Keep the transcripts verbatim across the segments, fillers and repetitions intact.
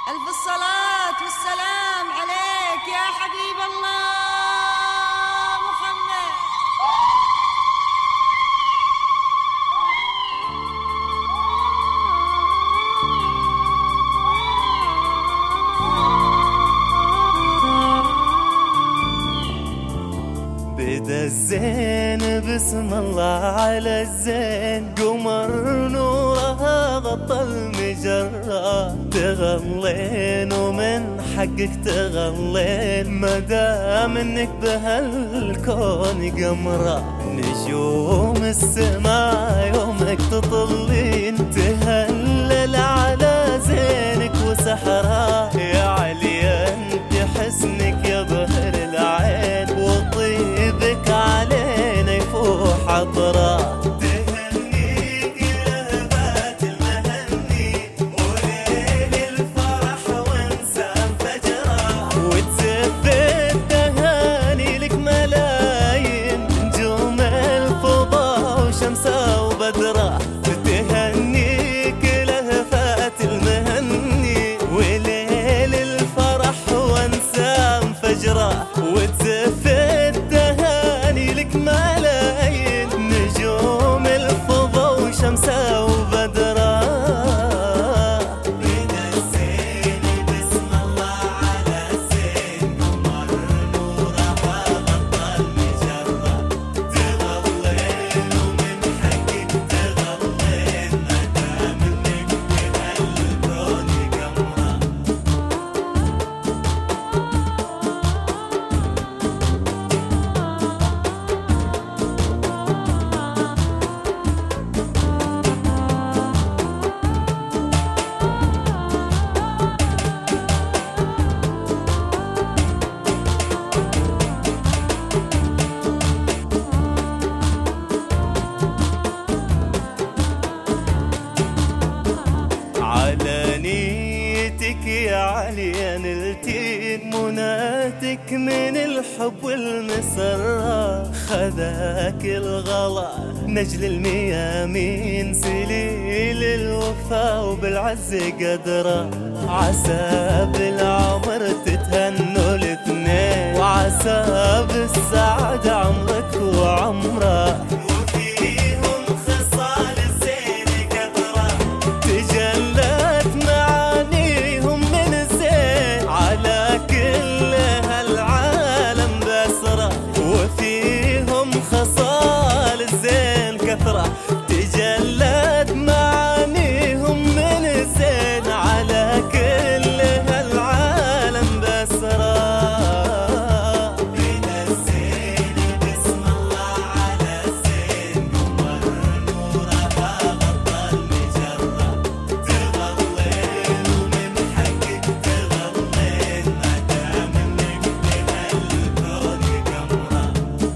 ألف الصلاة والسلام عليك يا حبيب الله محمد. بدا الزين بسم الله على الزين، قمر نورها غطى المجرة، تغلين ومن حقك تغلين مدام انك بهالكون قمرة. نجوم السماء يومك تطلين، تهلل على زينك وسحرها، يا علي انت حسنك يظهر العين، وطيبك علينا يفوح عطره. تهنيك لهبات المهني وليل الفرح وانسان فجره، وتزف التهاني لك ملايين نجوم الفضاء وشمسه وبدره. تهنيك لهفات المهني وليل الفرح وانسان فجره، وتزف التهاني لك ملايين نجوم الفضاء وشمسه وبدره. بدا الزين بسم الله على الزين، قمر نورها غطى المجرة، تغلين ومن حقك تغلين مدام انك بهالكون قمرة. على نيتك يا علي نلتين، مناتك من الحب والمسرة، خذاك الغلا نجل الميامين، سليل الوفا وبالعز قدره، عسى بالعمر تتهنوا الاثنين، وعسى بالسعادة عمرك وعمره. تجلت معانيهم من الزين على كل هالعالم بأسره، وفيهم خصال الزين كثرة. تجلت معانيهم من الزين على كل هالعالم بأسره. بدا الزين بسم الله على الزين، قمر نورها غطى المجرة، تغلين ومن حقك تغلين مدام انك بهالكون قمرة.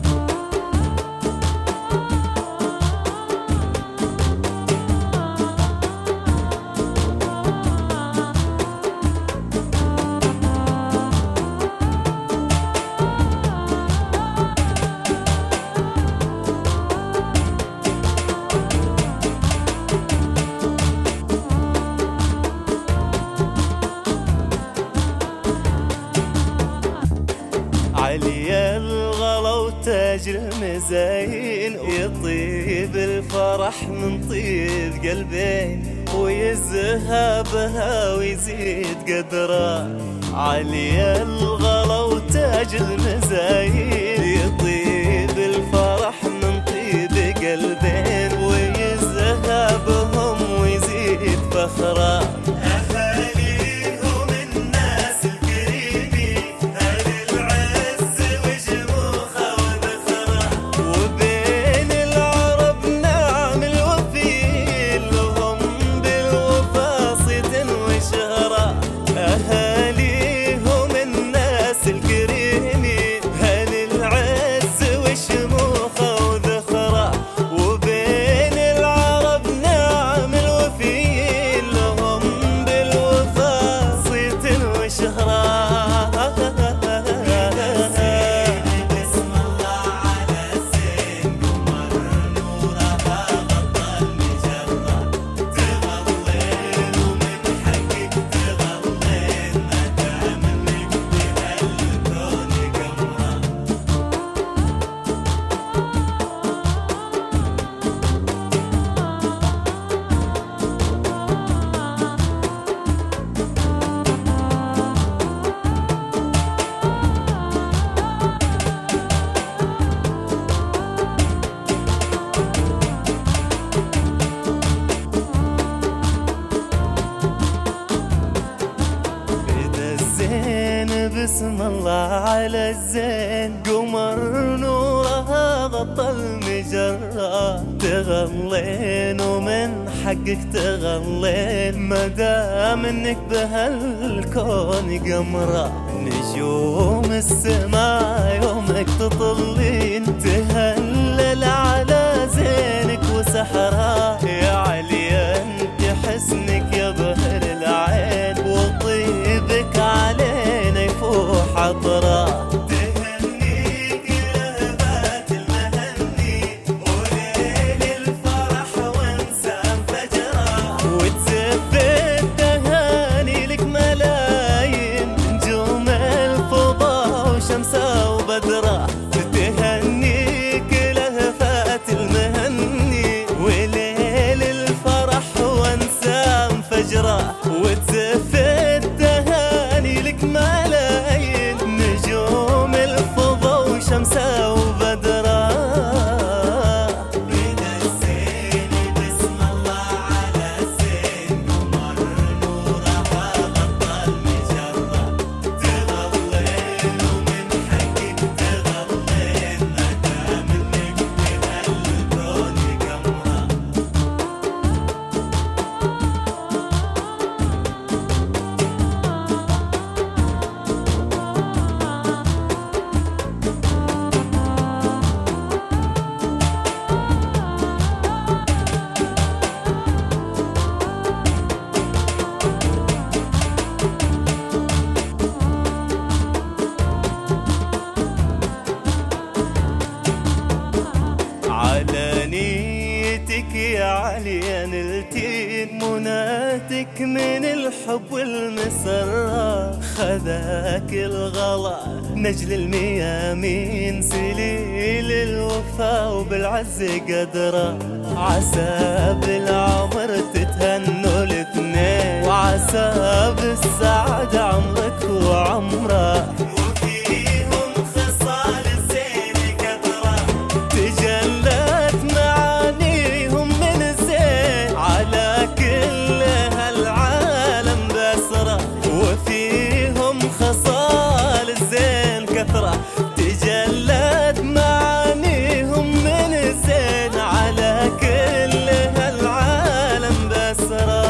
علي الغلا وتاج المزاين، يطيب الفرح من طيب قلبين، ويزهبها ويزيد قدره. علي الغلا وتاج المزاين، يطيب الفرح من طيب قلبين، ويزهبهم ويزيد فخره. أهاليهم الناس الكريمين، هل العز وشموخه وذخره، وبين العرب نعم الوفيين، لهم بسم الله على الزين، قمر نورها غطى المجرة، تغلين ومن حقك تغلين مدام انك بهالكون قمرة. نجوم السماء يومك تطلين تهلل على زينك وسحرها، يا علي انت حسنك يا بهر العين، وطيبك علينا يفوح عطره. تهنيك لهبات المهني وليل الفرح وانسام فجره، وتزف التهاني لك ملايين نجوم الفضاء وشمسه وبدره. تهنيك لهفات المهني وليل الفرح وانسام فجره، وتزف التهاني لك ملايين نجوم الفضاء وشمسه وبدره. من الزين بسم الله على الزين، قمر نورها غطى المجرة، تغلين ومن حقك تغلين مدام انك بهالكون قمرة. على نيتك يا عليا نلتين مناتك من الحب والمسرة، خذاك الغلا نجل الميامين سليل الوفا وبالعز قدره، عسى بالعمر تتهنوا الاثنين، وعسى بالسعادة عمرك وعمره. وفيهم خصال الزين كثرة، تجلت معانيهم من الزين، على كل هالعالم بسرة.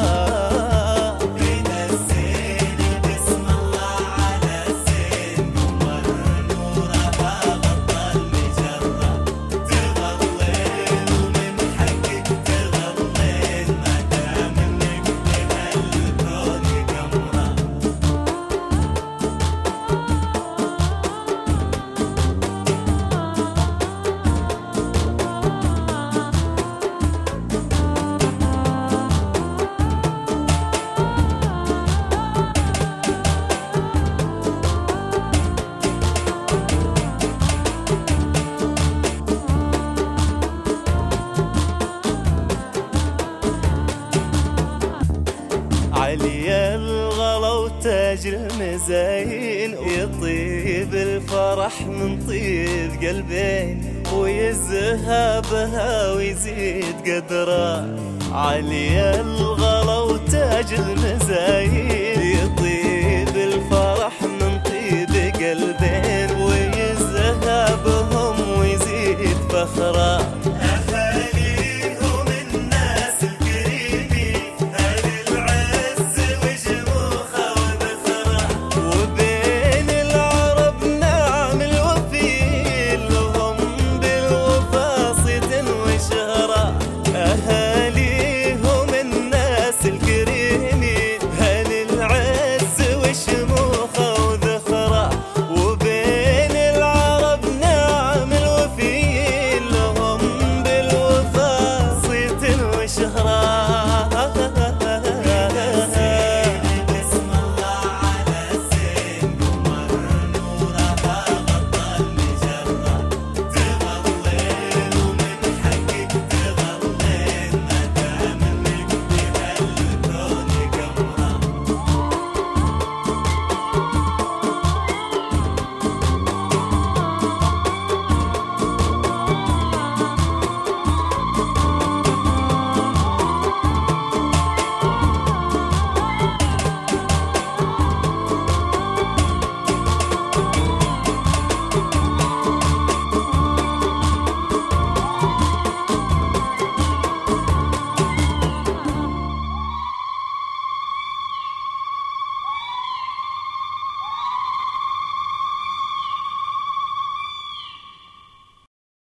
من الزين بسم الله على الزين، قمر نورها غطى المجرة، تغلين ومن حقك تغلين مدام انك بهالكون قمرة. علي الغلا وتاج المزاين، يطيب الفرح من طيب قلبين، ويزهبها ويزيد قدره. علي الغلا وتاج المزاين، يطيب الفرح من طيب قلبين، ويزهبهم ويزيد فخره.